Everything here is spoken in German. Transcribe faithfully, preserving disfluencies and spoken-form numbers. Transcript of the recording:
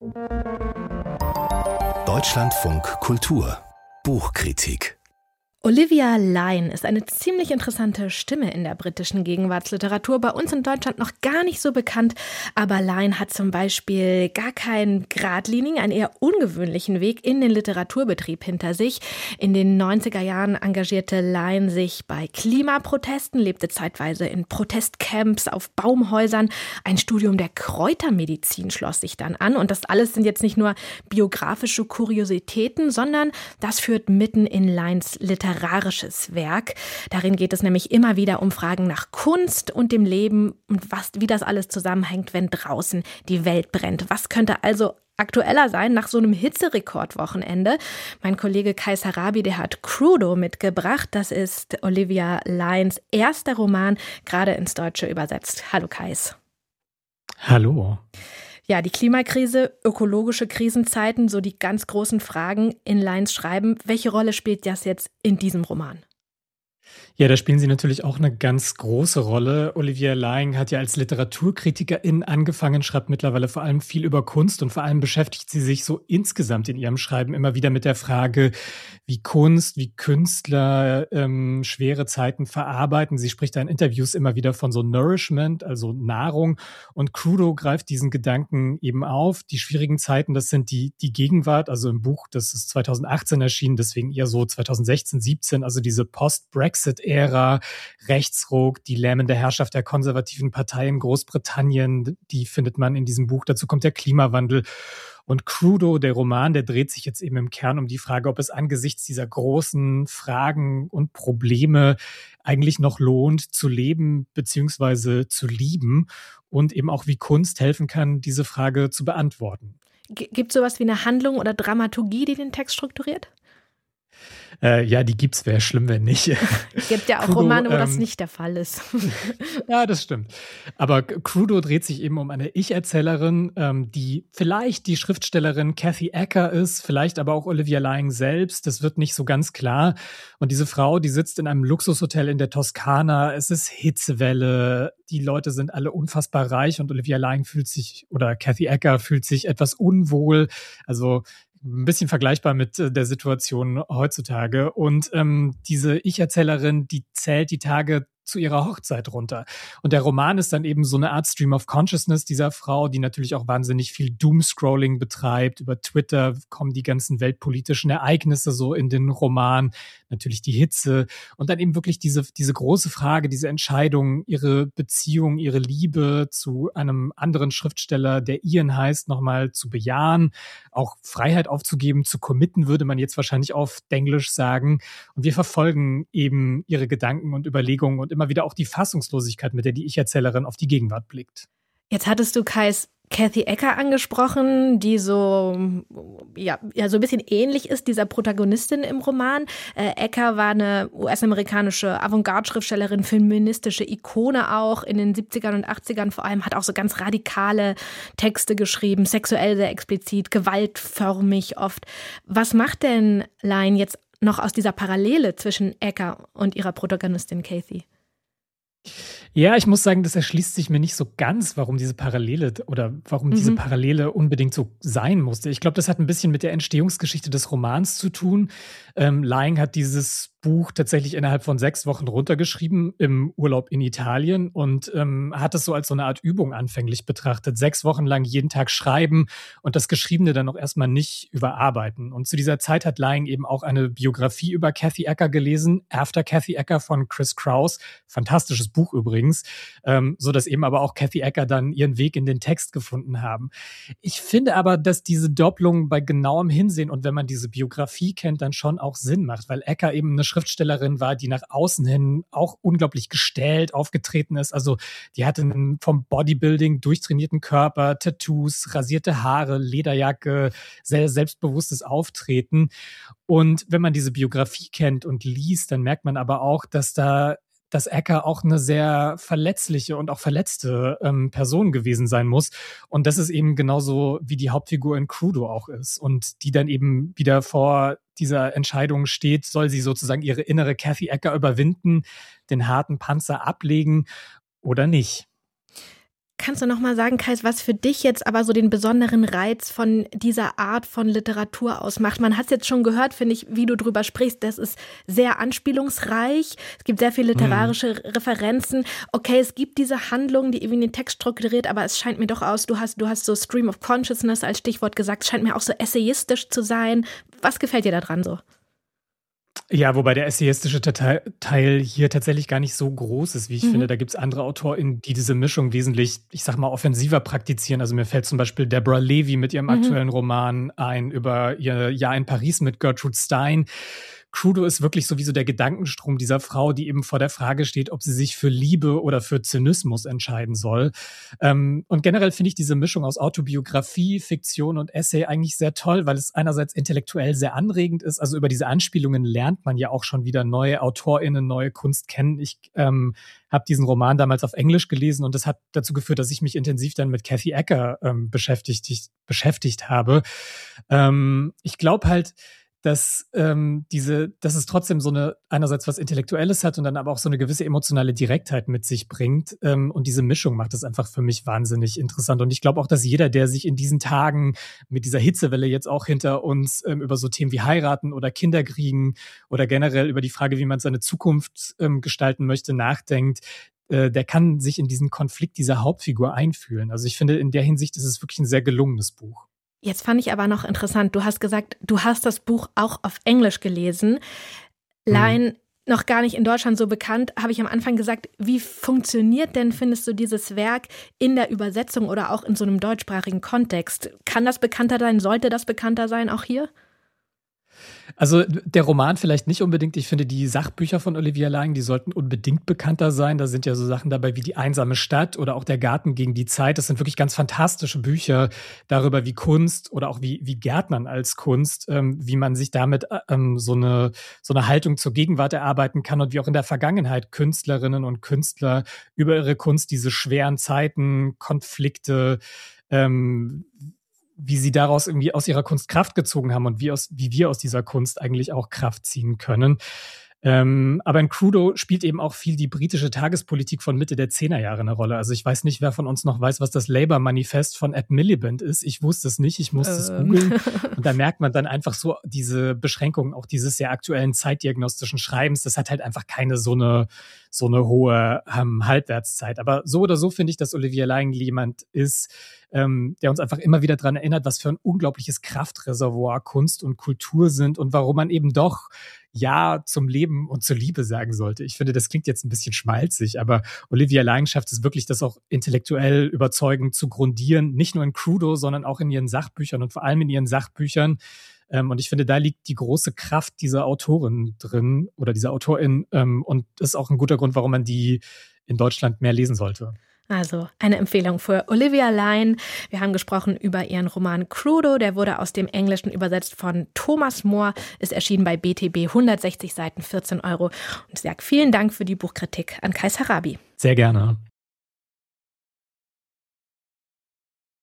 Deutschlandfunk Kultur Buchkritik. Olivia Lyne ist eine ziemlich interessante Stimme in der britischen Gegenwartsliteratur, bei uns in Deutschland noch gar nicht so bekannt, aber Lyne hat zum Beispiel gar keinen geradlinigen, einen eher ungewöhnlichen Weg in den Literaturbetrieb hinter sich. In den neunziger Jahren engagierte Lyne sich bei Klimaprotesten, lebte zeitweise in Protestcamps auf Baumhäusern. Ein Studium der Kräutermedizin schloss sich dann an und das alles sind jetzt nicht nur biografische Kuriositäten, sondern das führt mitten in Lynes Literatur. literarisches Werk. Darin geht es nämlich immer wieder um Fragen nach Kunst und dem Leben und was, wie das alles zusammenhängt, wenn draußen die Welt brennt. Was könnte also aktueller sein nach so einem Hitzerekordwochenende? Mein Kollege Kai Sarabi, der hat Crudo mitgebracht. Das ist Olivia Lynes erster Roman, gerade ins Deutsche übersetzt. Hallo Kais. Hallo. Ja, die Klimakrise, ökologische Krisenzeiten, so die ganz großen Fragen in Lynes Schreiben. Welche Rolle spielt das jetzt in diesem Roman? Ja, da spielen sie natürlich auch eine ganz große Rolle. Olivia Lyne hat ja als Literaturkritikerin angefangen, schreibt mittlerweile vor allem viel über Kunst und vor allem beschäftigt sie sich so insgesamt in ihrem Schreiben immer wieder mit der Frage, wie Kunst, wie Künstler ähm, schwere Zeiten verarbeiten. Sie spricht da in Interviews immer wieder von so Nourishment, also Nahrung, und Crudo greift diesen Gedanken eben auf. Die schwierigen Zeiten, das sind die, die Gegenwart, also im Buch, das ist zweitausendachtzehn erschienen, deswegen eher so zweitausendsechzehn, siebzehn, also diese Post-Brexit-Ära, Rechtsruck, die lähmende Herrschaft der konservativen Partei in Großbritannien, die findet man in diesem Buch. Dazu kommt der Klimawandel. Und Crudo, der Roman, der dreht sich jetzt eben im Kern um die Frage, ob es angesichts dieser großen Fragen und Probleme eigentlich noch lohnt, zu leben bzw. zu lieben und eben auch, wie Kunst helfen kann, diese Frage zu beantworten. Gibt es sowas wie eine Handlung oder Dramaturgie, die den Text strukturiert? Äh, ja, die gibt's, wäre schlimm, wenn nicht. Es gibt ja auch Crudo, Romane, wo ähm, das nicht der Fall ist. Ja, das stimmt. Aber Crudo dreht sich eben um eine Ich-Erzählerin, ähm, die vielleicht die Schriftstellerin Cathy Ecker ist, vielleicht aber auch Olivia Lyne selbst. Das wird nicht so ganz klar. Und diese Frau, die sitzt in einem Luxushotel in der Toskana. Es ist Hitzewelle. Die Leute sind alle unfassbar reich und Olivia Lyne fühlt sich, oder Cathy Ecker fühlt sich etwas unwohl. Also ein bisschen vergleichbar mit der Situation heutzutage. Und ähm, diese Ich-Erzählerin, die zählt die Tage zu ihrer Hochzeit runter. Und der Roman ist dann eben so eine Art Stream of Consciousness dieser Frau, die natürlich auch wahnsinnig viel Doomscrolling betreibt. Über Twitter kommen die ganzen weltpolitischen Ereignisse so in den Roman, natürlich die Hitze und dann eben wirklich diese, diese große Frage, diese Entscheidung, ihre Beziehung, ihre Liebe zu einem anderen Schriftsteller, der Ian heißt, nochmal zu bejahen, auch Freiheit aufzugeben, zu committen, würde man jetzt wahrscheinlich auf Denglisch sagen. Und wir verfolgen eben ihre Gedanken und Überlegungen und immer wieder auch die Fassungslosigkeit, mit der die Ich-Erzählerin auf die Gegenwart blickt. Jetzt hattest du Kais Cathy Ecker angesprochen, die so, ja, ja, so ein bisschen ähnlich ist dieser Protagonistin im Roman. Äh, Ecker war eine U S-amerikanische Avantgarde-Schriftstellerin, feministische Ikone auch in den siebzigern und achtzigern vor allem, hat auch so ganz radikale Texte geschrieben, sexuell sehr explizit, gewaltförmig oft. Was macht denn Lyne jetzt noch aus dieser Parallele zwischen Ecker und ihrer Protagonistin Cathy? Ja, ich muss sagen, das erschließt sich mir nicht so ganz, warum diese Parallele oder warum mhm. diese Parallele unbedingt so sein musste. Ich glaube, das hat ein bisschen mit der Entstehungsgeschichte des Romans zu tun. Ähm, Lyne hat dieses Buch tatsächlich innerhalb von sechs Wochen runtergeschrieben im Urlaub in Italien und ähm, hat es so als so eine Art Übung anfänglich betrachtet. Sechs Wochen lang jeden Tag schreiben und das Geschriebene dann auch erstmal nicht überarbeiten. Und zu dieser Zeit hat Lyne eben auch eine Biografie über Cathy Ecker gelesen, After Cathy Ecker von Chris Kraus. Fantastisches Buch übrigens, ähm, so dass eben aber auch Cathy Ecker dann ihren Weg in den Text gefunden haben. Ich finde aber, dass diese Doppelung bei genauem Hinsehen und wenn man diese Biografie kennt, dann schon auch Sinn macht, weil Ecker eben eine Schriftstellerin war, die nach außen hin auch unglaublich gestählt aufgetreten ist. Also die hatte einen vom Bodybuilding durchtrainierten Körper, Tattoos, rasierte Haare, Lederjacke, sehr selbstbewusstes Auftreten. Und wenn man diese Biografie kennt und liest, dann merkt man aber auch, dass da dass Ecker auch eine sehr verletzliche und auch verletzte ähm, Person gewesen sein muss. Und das ist eben genauso, wie die Hauptfigur in Crudo auch ist. Und die dann eben wieder vor dieser Entscheidung steht, soll sie sozusagen ihre innere Cathy Ecker überwinden, den harten Panzer ablegen oder nicht. Kannst du noch mal sagen, Kais, was für dich jetzt aber so den besonderen Reiz von dieser Art von Literatur ausmacht? Man hat es jetzt schon gehört, finde ich, wie du drüber sprichst. Das ist sehr anspielungsreich. Es gibt sehr viele literarische mhm. Referenzen. Okay, es gibt diese Handlung, die irgendwie den Text strukturiert, aber es scheint mir doch aus, du hast, du hast so Stream of Consciousness als Stichwort gesagt. Es scheint mir auch so essayistisch zu sein. Was gefällt dir daran so? Ja, wobei der essayistische Teil hier tatsächlich gar nicht so groß ist, wie ich Mhm. finde. Da gibt es andere AutorInnen, die diese Mischung wesentlich, ich sag mal, offensiver praktizieren. Also mir fällt zum Beispiel Deborah Levy mit ihrem Mhm. aktuellen Roman ein über ihr Jahr in Paris mit Gertrude Stein. Crudo ist wirklich sowieso der Gedankenstrom dieser Frau, die eben vor der Frage steht, ob sie sich für Liebe oder für Zynismus entscheiden soll. Ähm, und generell finde ich diese Mischung aus Autobiografie, Fiktion und Essay eigentlich sehr toll, weil es einerseits intellektuell sehr anregend ist. Also über diese Anspielungen lernt man ja auch schon wieder neue AutorInnen, neue Kunst kennen. Ich ähm, habe diesen Roman damals auf Englisch gelesen und das hat dazu geführt, dass ich mich intensiv dann mit Kathy Ecker ähm, beschäftigt, beschäftigt habe. Ähm, ich glaube halt, dass ähm, diese, dass es trotzdem so eine einerseits was Intellektuelles hat und dann aber auch so eine gewisse emotionale Direktheit mit sich bringt. Ähm, und diese Mischung macht es einfach für mich wahnsinnig interessant. Und ich glaube auch, dass jeder, der sich in diesen Tagen mit dieser Hitzewelle jetzt auch hinter uns ähm, über so Themen wie heiraten oder Kinder kriegen oder generell über die Frage, wie man seine Zukunft ähm, gestalten möchte, nachdenkt, äh, der kann sich in diesen Konflikt dieser Hauptfigur einfühlen. Also ich finde, in der Hinsicht ist es wirklich ein sehr gelungenes Buch. Jetzt fand ich aber noch interessant, du hast gesagt, du hast das Buch auch auf Englisch gelesen. Line, hm. noch gar nicht in Deutschland so bekannt, habe ich am Anfang gesagt, wie funktioniert denn, findest du, dieses Werk in der Übersetzung oder auch in so einem deutschsprachigen Kontext? Kann das bekannter sein? Sollte das bekannter sein, auch hier? Also der Roman vielleicht nicht unbedingt. Ich finde, die Sachbücher von Olivia Laing, die sollten unbedingt bekannter sein. Da sind ja so Sachen dabei wie Die einsame Stadt oder auch Der Garten gegen die Zeit. Das sind wirklich ganz fantastische Bücher darüber, wie Kunst oder auch wie, wie Gärtnern als Kunst, ähm, wie man sich damit ähm, so eine, so eine Haltung zur Gegenwart erarbeiten kann und wie auch in der Vergangenheit Künstlerinnen und Künstler über ihre Kunst diese schweren Zeiten, Konflikte, ähm, wie sie daraus irgendwie aus ihrer Kunst Kraft gezogen haben und wie, aus, wie wir aus dieser Kunst eigentlich auch Kraft ziehen können. Ähm, aber in Crudo spielt eben auch viel die britische Tagespolitik von Mitte der Zehnerjahre eine Rolle. Also ich weiß nicht, wer von uns noch weiß, was das Labour-Manifest von Ed Miliband ist. Ich wusste es nicht, ich musste es ähm. googeln. Und da merkt man dann einfach so diese Beschränkungen auch dieses sehr aktuellen zeitdiagnostischen Schreibens. Das hat halt einfach keine so eine, so eine hohe ähm, Halbwertszeit. Aber so oder so finde ich, dass Olivia Laing jemand ist, ähm, der uns einfach immer wieder daran erinnert, was für ein unglaubliches Kraftreservoir Kunst und Kultur sind und warum man eben doch Ja zum Leben und zur Liebe sagen sollte. Ich finde, das klingt jetzt ein bisschen schmalzig, aber Olivia Laing schafft es wirklich, das auch intellektuell überzeugend zu grundieren, nicht nur in Crudo, sondern auch in ihren Sachbüchern und vor allem in ihren Sachbüchern. Ähm, und ich finde, da liegt die große Kraft dieser Autorin drin oder dieser Autorin. Ähm, und das ist auch ein guter Grund, warum man die in Deutschland mehr lesen sollte. Also eine Empfehlung für Olivia Laing. Wir haben gesprochen über ihren Roman Crudo. Der wurde aus dem Englischen übersetzt von Thomas Mohr, ist erschienen bei B T B, hundertsechzig Seiten, vierzehn Euro. Und ich sage vielen Dank für die Buchkritik an Kais Harabi. Sehr gerne.